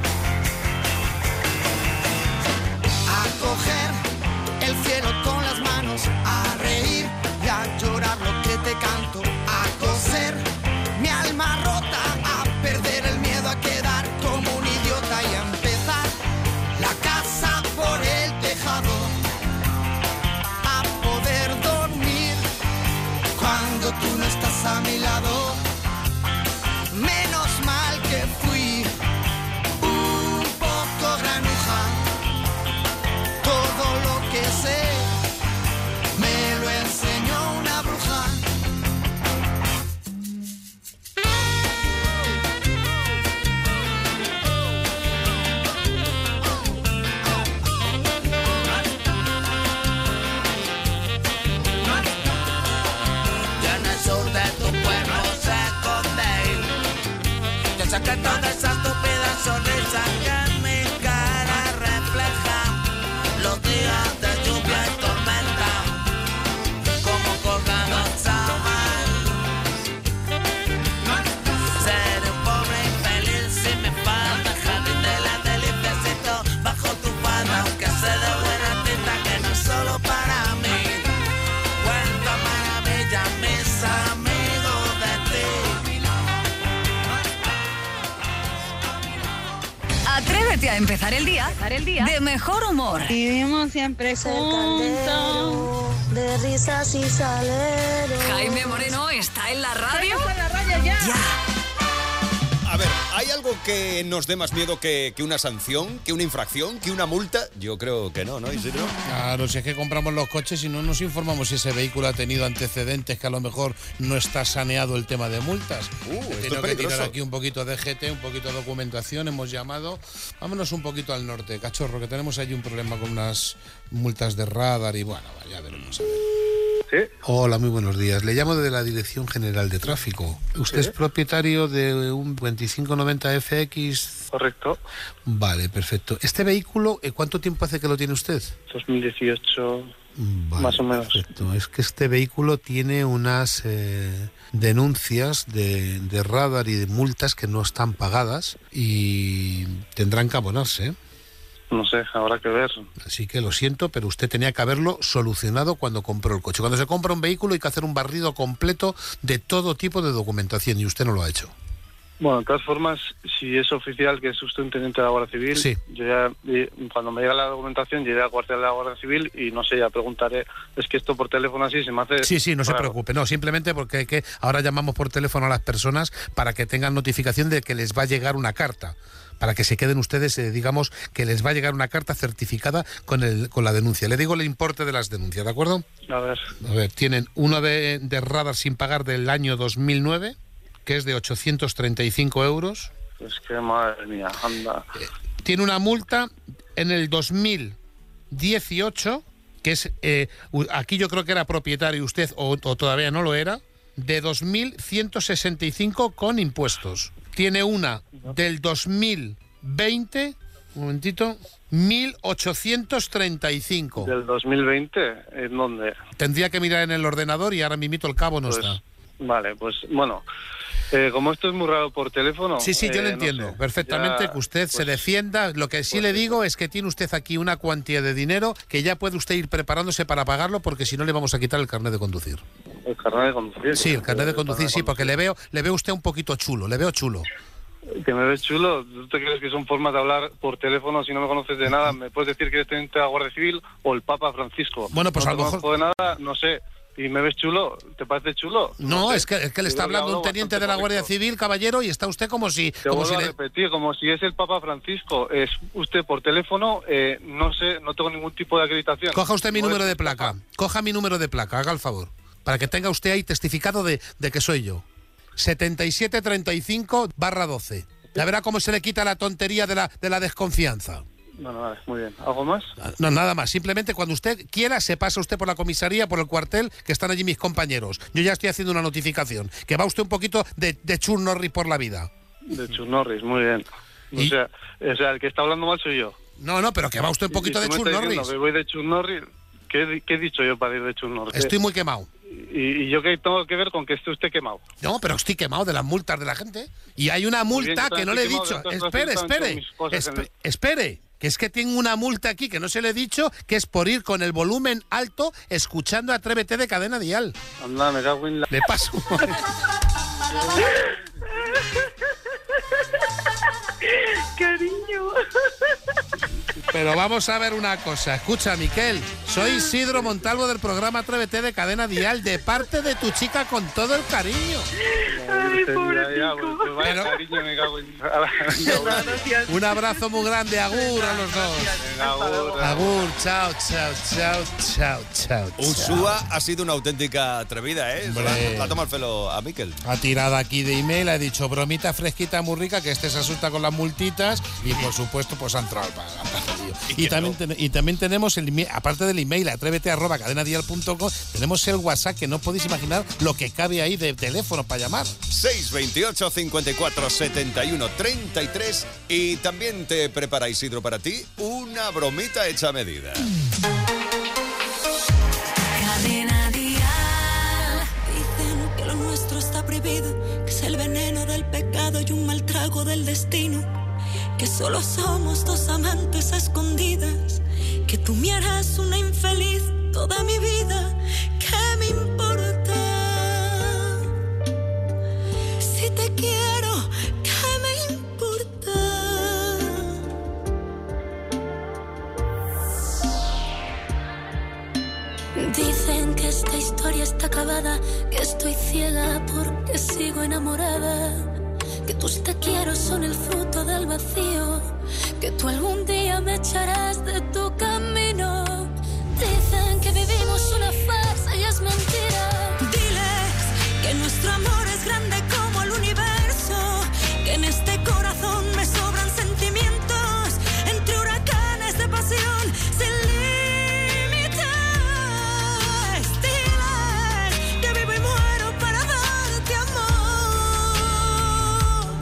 a coger el cielo con las manos, a reír y a llorar lo que te canto, a coser mi alma rota, a perder el miedo a quedar como un idiota y a empezar la casa por el tejado, a poder dormir cuando tú no estás a mi lado. Menos mal que fui un poco granuja. Todo lo que sé me lo enseñó una bruja. Ya en el sur de tu pueblo se esconde. Yo sé que toda esa estúpida sonrisa que en mi cara refleja los días de lluvia y tormenta, como colgado en Samar. Seré un pobre infeliz si me falta el jardín de la deliciecito bajo tu falda, aunque sé de buena tinta que no es solo para mí. Cuento maravillas mis amigos de ti. Atrévete a empezar el día de mejor humor. Vivimos siempre juntos, de risas y salero. Jaime Moreno está en la radio. Está en la radio ya. A ver, ¿hay algo que nos dé más miedo que una sanción, que una infracción, que una multa? Yo creo que no, ¿no, Isidro? Claro, si es que compramos los coches y no nos informamos si ese vehículo ha tenido antecedentes, que a lo mejor no está saneado el tema de multas. Tengo que tirar aquí un poquito de GT, un poquito de documentación, hemos llamado. Vámonos un poquito al norte, cachorro, que tenemos allí un problema con unas multas de radar y bueno, ya veremos a ver. ¿Sí? Hola, muy buenos días. Le llamo de la Dirección General de Tráfico. ¿Usted ¿Sí? es propietario de un 2590 FX? Correcto. Vale, perfecto. ¿Este vehículo, cuánto tiempo hace que lo tiene usted? 2018, Vale, más o menos. Perfecto. Es que este vehículo tiene unas denuncias de radar y de multas que no están pagadas y tendrán que abonarse, ¿eh? No sé, habrá que ver. Así que lo siento, pero usted tenía que haberlo solucionado cuando compró el coche. Cuando se compra un vehículo hay que hacer un barrido completo de todo tipo de documentación y usted no lo ha hecho. Bueno, de todas formas, si es oficial que es usted un teniente de la Guardia Civil, sí. Yo ya, cuando me llega la documentación, llegué al cuartel de la Guardia Civil y no sé, ya preguntaré. Es que esto por teléfono así se me hace... Sí, no se preocupe, no, simplemente porque ahora llamamos por teléfono a las personas para que tengan notificación de que les va a llegar una carta. Para que se queden ustedes, digamos, que les va a llegar una carta certificada con la denuncia. Le digo el importe de las denuncias, ¿de acuerdo? A ver, tienen uno de radar sin pagar del año 2009, que es de 835 euros. pues que madre mía, anda. Tiene una multa en el 2018, que es, aquí yo creo que era propietario usted o todavía no lo era, de 2.165 con impuestos. Tiene una del 2020, un momentito, 1.835. ¿Del 2020? ¿En dónde? Tendría que mirar en el ordenador y ahora mismito el cabo no está. Vale, pues bueno, como esto es muy raro por teléfono... Sí, yo lo entiendo no sé, perfectamente, ya, que usted se defienda. Lo que sí le digo es que tiene usted aquí una cuantía de dinero que ya puede usted ir preparándose para pagarlo, porque si no le vamos a quitar el carnet de conducir. ¿El carnet de conducir? Sí, el carnet de conducir, sí, porque le veo usted un poquito chulo, le veo chulo. ¿Que me ves chulo? ¿Tú te crees que son formas de hablar por teléfono si no me conoces de nada? ¿Me puedes decir que eres teniente de la Guardia Civil o el Papa Francisco? Bueno, pues no a lo mejor... No conozco de nada, no sé. ¿Y me ves chulo? ¿Te parece chulo? No, sé. es que le está hablando un teniente de la Guardia Civil, caballero, y está usted como si... Te vuelvo a repetir, como si es el Papa Francisco. Es usted por teléfono, no sé, no tengo ningún tipo de acreditación. Coja usted mi número de placa, coja mi número de placa, haga el favor, para que tenga usted ahí testificado de que soy yo. 7735/12. Ya verá cómo se le quita la tontería de la desconfianza. Bueno, vale, muy bien. ¿Algo más? No, nada más. Simplemente cuando usted quiera, se pasa usted por la comisaría, por el cuartel, que están allí mis compañeros. Yo ya estoy haciendo una notificación. Que va usted un poquito de Chuck Norris por la vida. De Chuck Norris, muy bien. O sea, el que está hablando mal soy yo. No, pero que va usted un poquito de Chuck Norris. Que voy de Chuck Norris. ¿Qué he dicho yo para ir de Chuck Norris? Estoy muy quemado. ¿Y yo qué tengo que ver con que esté usted quemado? No, pero estoy quemado de las multas de la gente. Y hay una multa que no le he dicho. Espere. Que es que tengo una multa aquí que no se le he dicho, que es por ir con el volumen alto escuchando Atrévete de Cadena Dial. Anda, me cago en la... Le paso. Cariño. Pero vamos a ver una cosa. Escucha, Miquel, soy Isidro Montalvo del programa Atrévete de Cadena Dial, de parte de tu chica con todo el cariño. Ay, pobrecito. Pero... cariño, me cago en... Un abrazo muy grande, agur a los dos. Agur, chao. Ursúa ha sido una auténtica atrevida, ¿eh? Ha tomado el pelo a Miquel. Ha tirado aquí de email, ha dicho bromita fresquita muy rica, que este se asusta con las multitas y por supuesto pues ha entrado al lío. Y también tenemos el email, aparte del email atrévete@cadenadial.com, tenemos el WhatsApp, que no podéis imaginar lo que cabe ahí de teléfono para llamar. 628 54 71 33 y también te prepara Isidro para ti una bromita hecha a medida. Cadena Dial. Dicen que lo nuestro está prohibido, que es el veneno del pecado y un mal trago del destino, que solo somos dos amantes a escondidas, que tú me harás una infeliz toda mi vida. ¿Qué me importa? Si te quiero, ¿qué me importa? Dicen que esta historia está acabada, que estoy ciega porque sigo enamorada, que tus te quiero son el fruto del vacío, que tú algún día me echarás de tu camino. Dicen que vivimos una farsa y es mentira. Diles que nuestro amor es grande como el universo, que en este corazón me sobran sentimientos, entre huracanes de pasión sin límites. Diles que vivo y muero para darte amor.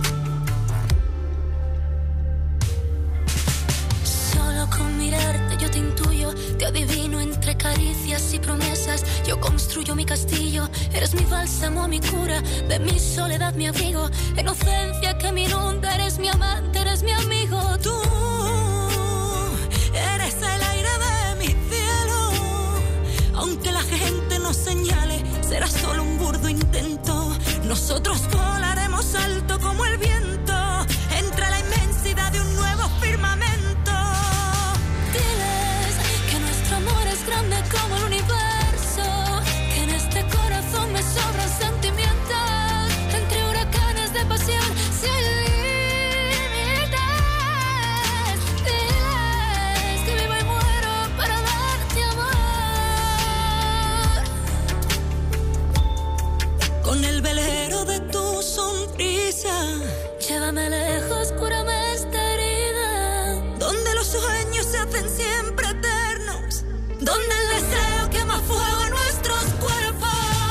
Solo con mirarte yo te intuyo, te adivino entre caricias y promesas. Yo construyo mi castillo, eres mi bálsamo, mi cura, de mi soledad mi abrigo, inocencia que me inunda, eres mi amante, eres mi amigo. Tú eres el aire de mi cielo, aunque la gente nos señale, será solo un burdo intento. Nosotros volaremos alto como el viento, entre la inmensidad de un nuevo firmamento. Diles que nuestro amor es grande como el universo, que en este corazón me sobran sentimientos, entre huracanes de pasión sin límites. Diles que vivo y muero para darte amor. Con el velero de tu sonrisa, llévame lejos, cúrame esta herida, donde los sueños se hacen siempre eternos, donde el deseo quema fuego en nuestros cuerpos.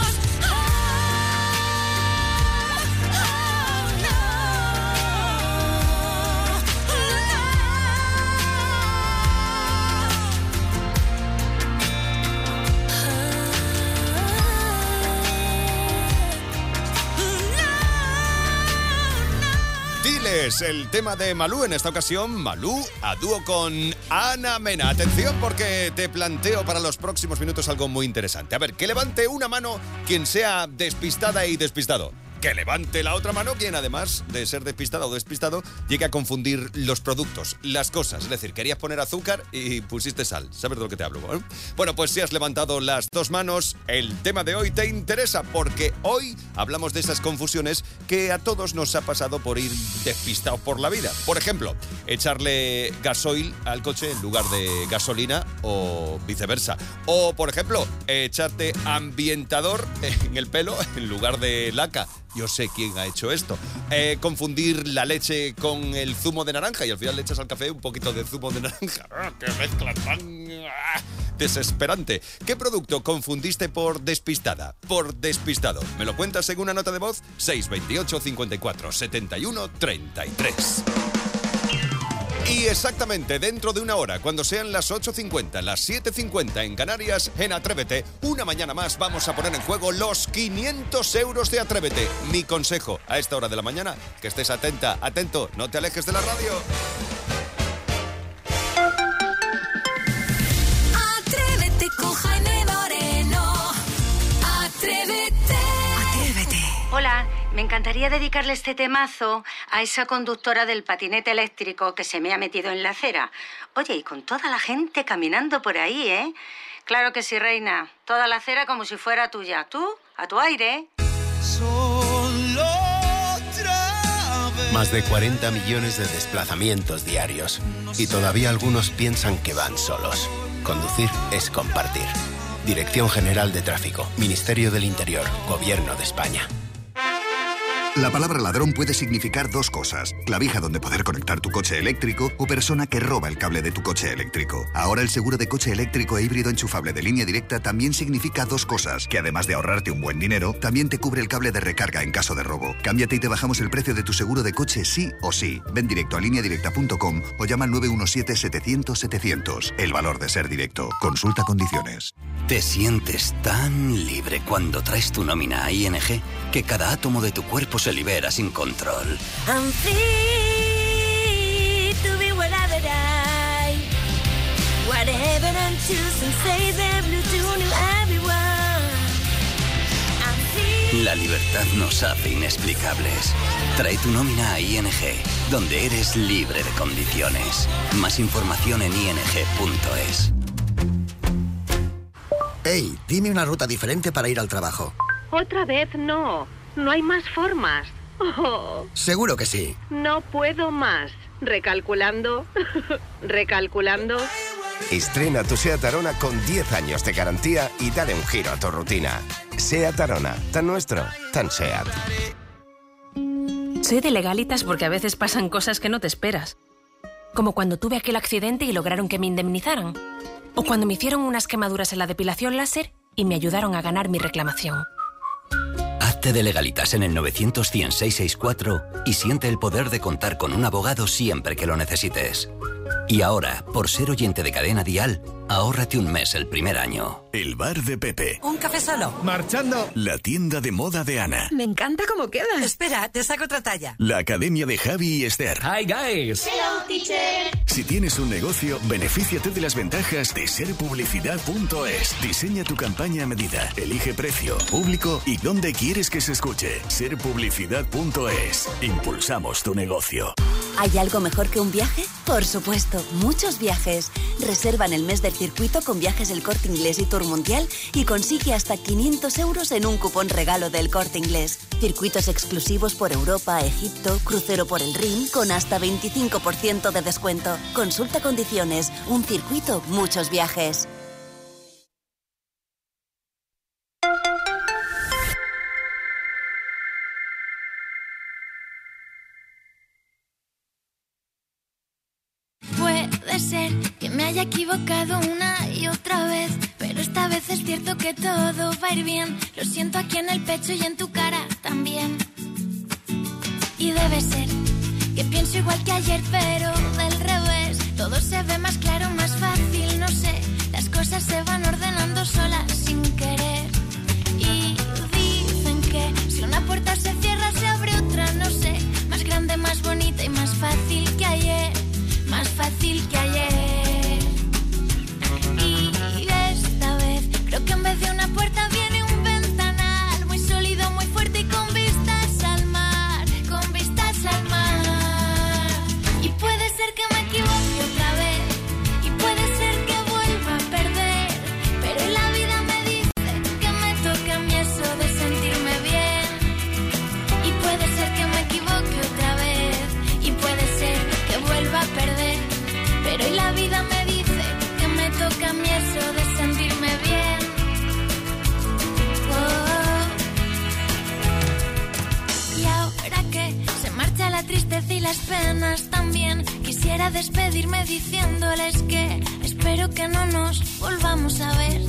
Diles, el tema de Malú, en esta ocasión Malú a dúo con Ana Mena. Atención, porque te planteo para los próximos minutos algo muy interesante. A ver, que levante una mano quien sea despistada y despistado. Que levante la otra mano quien, además de ser despistada o despistado, llegue a confundir los productos, las cosas. Es decir, querías poner azúcar y pusiste sal. ¿Sabes de lo que te hablo? Bueno, pues si has levantado las dos manos, el tema de hoy te interesa, porque hoy hablamos de esas confusiones que a todos nos ha pasado por ir despistados por la vida. Por ejemplo, echarle gasoil al coche en lugar de gasolina o viceversa. O, por ejemplo, echarte ambientador en el pelo en lugar de laca. Yo sé quién ha hecho esto. Confundir la leche con el zumo de naranja y al final le echas al café un poquito de zumo de naranja. ¡Qué mezcla tan desesperante! ¿Qué producto confundiste por despistada? Por despistado. ¿Me lo cuentas en una nota de voz? 628 54 71 33. Y exactamente dentro de una hora, cuando sean las 8:50, las 7:50 en Canarias, en Atrévete, una mañana más vamos a poner en juego los 500 euros de Atrévete. Mi consejo a esta hora de la mañana, que estés atenta, atento, no te alejes de la radio. Atrévete con Jaime Moreno. Atrévete. Atrévete. Hola, me encantaría dedicarle este temazo a esa conductora del patinete eléctrico que se me ha metido en la acera. Oye, y con toda la gente caminando por ahí, ¿eh? Claro que sí, reina. Toda la acera como si fuera tuya. Tú, a tu aire. Solo otra vez. Más de 40 millones de desplazamientos diarios. Y todavía algunos piensan que van solos. Conducir es compartir. Dirección General de Tráfico, Ministerio del Interior, Gobierno de España. La palabra ladrón puede significar dos cosas: clavija donde poder conectar tu coche eléctrico o persona que roba el cable de tu coche eléctrico. Ahora el seguro de coche eléctrico e híbrido enchufable de Línea Directa también significa dos cosas, que además de ahorrarte un buen dinero, también te cubre el cable de recarga en caso de robo. Cámbiate y te bajamos el precio de tu seguro de coche sí o sí. Ven directo a lineadirecta.com o llama al 917-700-700. El valor de ser directo. Consulta condiciones. Te sientes tan libre cuando traes tu nómina a ING que cada átomo de tu cuerpo se libera sin control. I'm free to be whatever I. Whatever I'm choosing, say the blue to everyone. I'm free. La libertad nos hace inexplicables. Trae tu nómina a ING, donde eres libre de condiciones. Más información en ing.es. Hey, dime una ruta diferente para ir al trabajo. Otra vez no. No hay más formas. Oh, Seguro que sí. no puedo más. Recalculando. Recalculando. Estrena tu SEAT Arona con 10 años de garantía y dale un giro a tu rutina. SEAT Arona, tan nuestro, tan SEAT. Soy de Legalitas porque a veces pasan cosas que no te esperas. Como cuando tuve aquel accidente y lograron que me indemnizaran. O cuando me hicieron unas quemaduras en la depilación láser y me ayudaron a ganar mi reclamación. Hazte de Legalitas en el 900-100-664 y siente el poder de contar con un abogado siempre que lo necesites. Y ahora, por ser oyente de Cadena Dial, ahórrate un mes el primer año. El bar de Pepe. Un café solo. Marchando. La tienda de moda de Ana. Me encanta cómo queda. Espera, te saco otra talla. La academia de Javi y Esther. Hi guys. Hello, teacher. Si tienes un negocio, benefíciate de las ventajas de serpublicidad.es. Diseña tu campaña a medida, elige precio, público y dónde quieres que se escuche. Serpublicidad.es. Impulsamos tu negocio. ¿Hay algo mejor que un viaje? Por supuesto, muchos viajes. Reserva en el mes del circuito con Viajes El Corte Inglés y Tour Mundial y consigue hasta 500 euros en un cupón regalo del Corte Inglés. Circuitos exclusivos por Europa, Egipto, crucero por el Rin con hasta 25% de descuento. Consulta condiciones. Un circuito, muchos viajes. Puede ser que me haya equivocado una y otra vez, pero esta vez es cierto que todo va a ir bien. Lo siento aquí en el pecho y en tu cara también. Y debe ser que pienso igual que ayer, pero del revés. Todo se ve más claro, más fácil, no sé. Las cosas se van ordenando solas sin querer. Y dicen que si una puerta se cierra se abre otra, no sé. Más grande, más bonita y más fácil que ayer. Más fácil que ayer. Y esta vez creo que en vez de una puerta viene un ventanal muy sólido, muy fuerte y con vistas al mar. Con vistas al mar. Y puede ser que me equivoque otra vez y puede ser que vuelva a perder, pero a despedirme diciéndoles que espero que no nos volvamos a ver.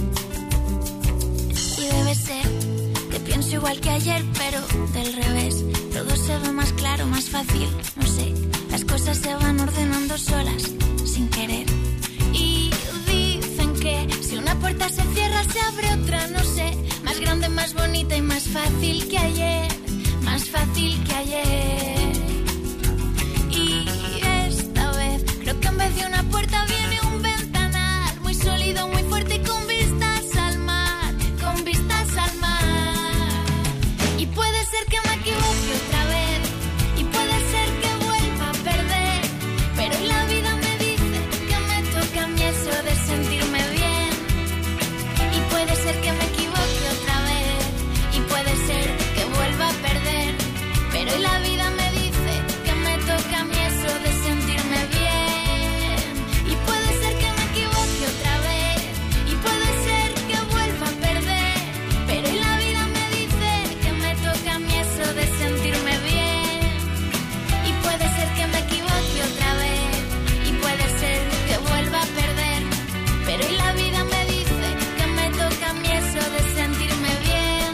Y debe ser que pienso igual que ayer, pero del revés. Todo se ve más claro, más fácil, no sé. Las cosas se van ordenando solas, sin querer. Y dicen que si una puerta se cierra, se abre otra, no sé. Más grande, más bonita y más fácil que ayer. Más fácil que ayer. Y esta vez creo que en vez de una puerta viene un ventanal muy sólido, muy fuerte y con vistas al mar. Con vistas al mar. Y puede ser que me equivoque otra vez. Y puede ser que vuelva a perder. Pero la vida me dice que me toca a mí eso de sentirme bien. Y puede ser que me equivoque otra vez. Y puede ser que vuelva a perder. Pero la vida me dice que me toca a mí eso de sentirme bien. Y puede ser que me equivoque otra vez. Y puede ser que vuelva a perder. Pero la vida me dice que me toca a mí eso de sentirme bien. Y puede ser que me equivoque otra vez. Y puede ser que vuelva a perder. Pero la vida me dice que me toca a mí eso de sentirme bien.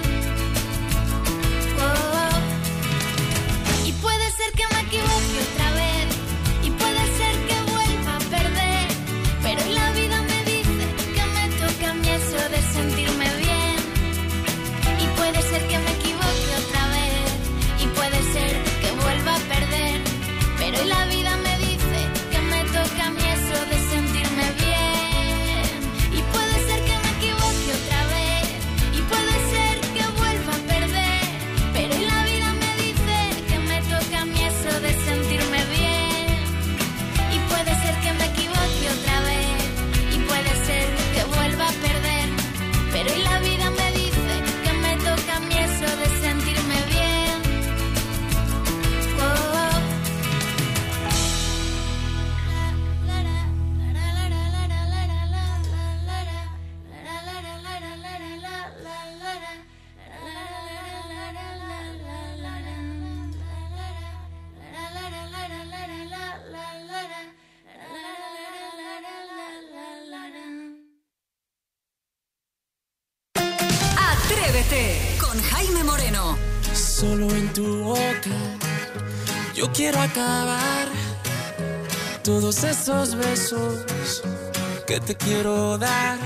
Oh. Y puede ser que me equivoque otra vez. Y puede ser que vuelva a perder. Pero la vida me dice que me toca a mí eso de sentirme bien. Y puede ser que me equivoque otra vez. Y puede ser que vuelva a perder. Pero la vida me dice que me toca a mí eso de sentirme bien. Y puede ser que me equivoque otra vez. Y puede ser que vuelva a perder. Pero la vida me dice que me toca a mí eso de sentirme bien. Y puede ser que me equivoque otra vez. Y puede ser que vuelva a perder. Pero la vida me dice que me toca a mí eso de sentirme bien. Oh. Atrévete con Jaime Moreno. Solo en tu boca yo quiero acabar todos esos besos que te quiero dar.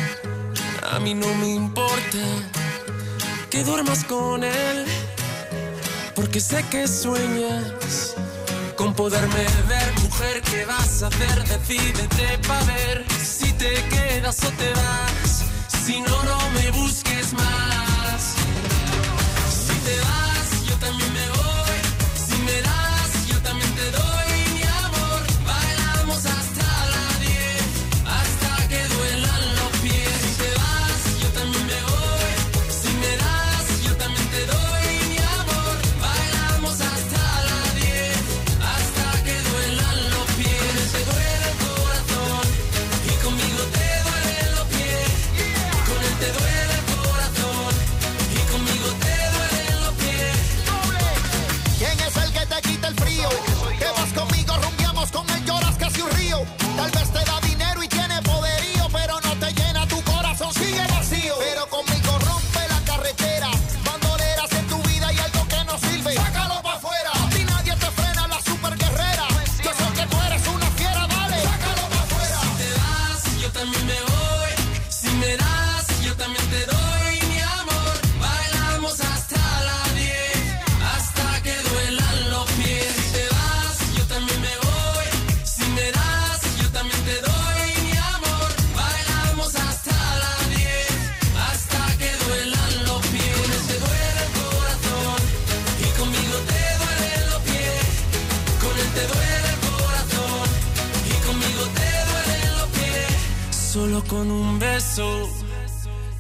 A mí no me importa que duermas con él, porque sé que sueñas con poderme ver. Mujer, ¿qué vas a hacer? Decídete pa' ver si te quedas o te vas. Si no, no me busques más. Si te vas, yo también me voy. Si me das, yo también te doy. Mi amor, bailamos hasta las 10, hasta que duelan los pies. Si te vas, yo también me voy. Si me das, yo también te doy. Mi amor, bailamos hasta las 10, hasta que duelan los pies. Te duele el corazón y conmigo te duelen los pies. Con él te duele el corazón y conmigo te duelen los pies. ¿Quién es el que te quita el frío? Que vas conmigo, rumbiamos, con él lloras casi un río. Tal vez te da dinero y tiene poderío, pero no te llena tu corazón, sigue vacío. Pero conmigo rompe la carretera, bandoleras en tu vida y algo que no sirve, sácalo pa' afuera. A ti nadie te frena, la super guerrera. Yo sé que tú eres una fiera, dale, sácalo pa' afuera. Si te vas, yo también me voy. Si me das, yo también te doy. Mi amor, bailamos hasta las 10, hasta que duelan los pies. Si te vas, yo también me voy. Si me das, yo también te doy. Mi amor, bailamos hasta las 10, hasta que duelan los pies. Con él te duele el corazón y conmigo te duelen los pies. Con él te duele el corazón y conmigo te duelen los pies. Solo con un beso